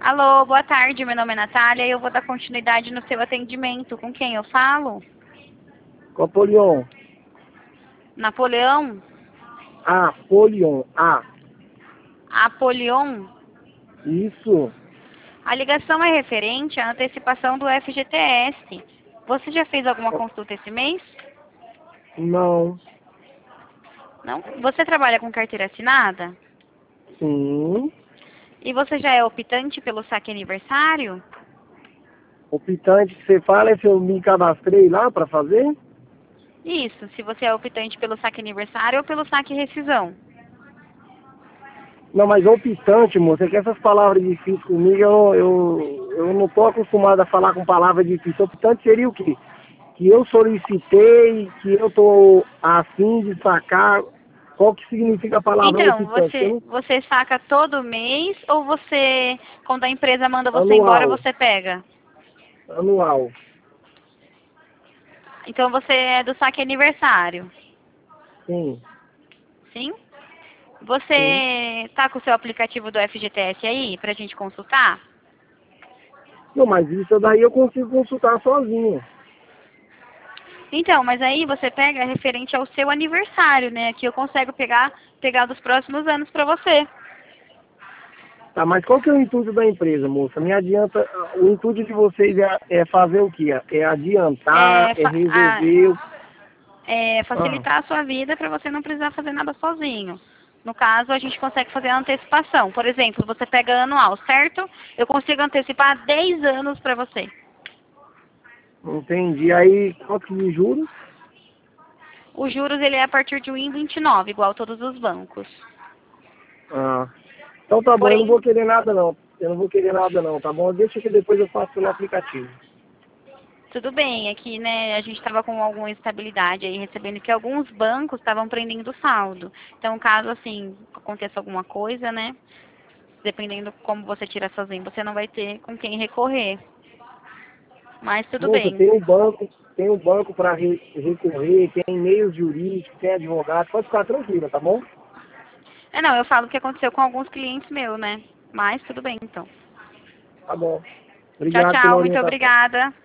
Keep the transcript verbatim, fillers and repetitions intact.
Alô, boa tarde, meu nome é Natália e eu vou dar continuidade no seu atendimento. Com quem eu falo? Apolion. Napoleão? Apolion. A. Apolion? Isso. A ligação é referente à antecipação do F G T S. Você já fez alguma consulta esse mês? Não. Não? Você trabalha com carteira assinada? Sim. E você já é optante pelo saque aniversário? Optante que você fala é se eu me cadastrei lá para fazer? Isso, se você é optante pelo saque aniversário ou pelo saque rescisão. Não, mas optante, moça, é que essas palavras difíceis comigo, eu, eu, eu não tô acostumado a falar com palavras difíceis. Optante seria o quê? Que eu solicitei, que eu tô afim de sacar. Qual que significa a palavra Então, optante? Eu você, não... você saca todo mês ou você, quando a empresa manda você embora, Anual. você pega? Anual. Então você é do saque aniversário, Sim. sim? Sim. Você tá com o seu aplicativo do F G T S aí pra gente consultar? Não, mas isso daí eu consigo consultar sozinho. Então, mas aí você pega referente ao seu aniversário, né? Que eu consigo pegar, pegar dos próximos anos pra você. Tá, mas qual que é o intuito da empresa, moça? Me adianta, o intuito de vocês é, é fazer o quê? É adiantar, É, é fa a- resolver. o- é Ah, facilitar a sua vida pra você não precisar fazer nada sozinho. No caso, a gente consegue fazer a antecipação. Por exemplo, você pega anual, certo? Eu consigo antecipar dez anos pra você. entendi. Aí, quanto de juros? Os juros ele é a partir de um vírgula vinte e nove, igual todos os bancos. Ah, então tá bom, eu não Porém, vou querer nada não. Eu não vou querer nada não, tá bom? Deixa que depois eu faço pelo aplicativo. tudo bem, aqui, né, a gente estava com alguma instabilidade aí, recebendo que alguns bancos estavam prendendo saldo. Então, caso, assim, aconteça alguma coisa, né, dependendo como você tira sozinho, você não vai ter com quem recorrer. Mas tudo Moça, bem. tem um banco, tem um banco para re recorrer, tem meios jurídicos, tem advogado, pode ficar tranquila, tá bom? É, não, eu falo o que aconteceu com alguns clientes meus, né, mas tudo bem, então. Tá bom. Tchau, Obrigado pela tchau, muito orientação. obrigada.